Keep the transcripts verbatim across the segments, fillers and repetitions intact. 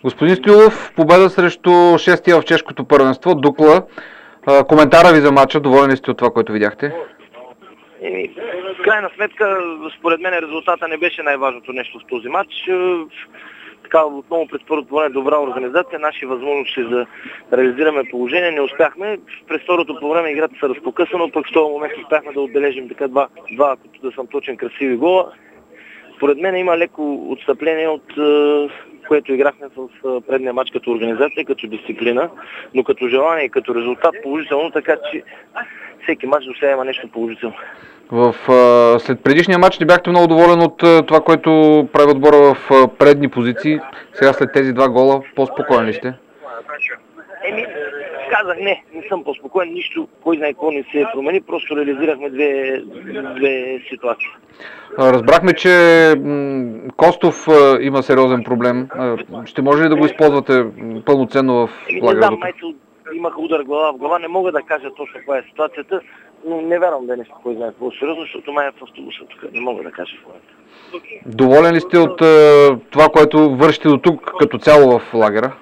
Господин Стоилов, победа срещу шестия в чешкото първенство, Дукла. А, коментара ви за матча, доволен ли сте от това, което видяхте? Еми, в крайна сметка, според мен резултата не беше най-важното нещо в този матч. Така, отново през първото време добра организация, наши възможности за да реализираме положение, не успяхме. През второто по време играта се разпокъсано, пък в този момент успяхме да отбележим така два, два, ако да съм точен, красиви гола. Според мен има леко отстъпление от което играхме в предния матч като организация, като дисциплина, но като желание и като резултат положително, така че всеки матч до сега има нещо положително. В, а, след предишния матч не бяхте много доволен от а, това, което прави отбора в а, предни позиции. Сега след тези два гола по-спокоен ли сте? Еми, казах не, не съм по-спокоен, нищо, кой знае какво не се промени, просто реализирахме две, две ситуации. Разбрахме, че Костов а, има сериозен проблем. А, ще може ли да го използвате пълноценно в лагера? Не знам, майто имаха удар глава в глава, не мога да кажа точно каква е ситуацията, но не вярвам да е нещо, кой знае какво сериозно, защото май е в автобуса тук, не мога да кажа в момента. Доволен ли сте от а, това, което вършите до тук като цяло в лагера?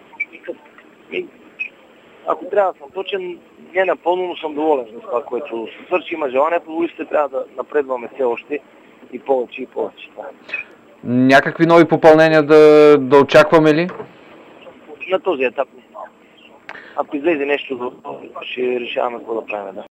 Ако трябва да съм точен, не напълно, но съм доволен за това, което се свърши. Има желание, футболистите трябва да напредваме все още и повече и повече. Някакви нови попълнения да, да очакваме ли? На този етап не. Ако излезе нещо, ще решаваме какво да правим. Да.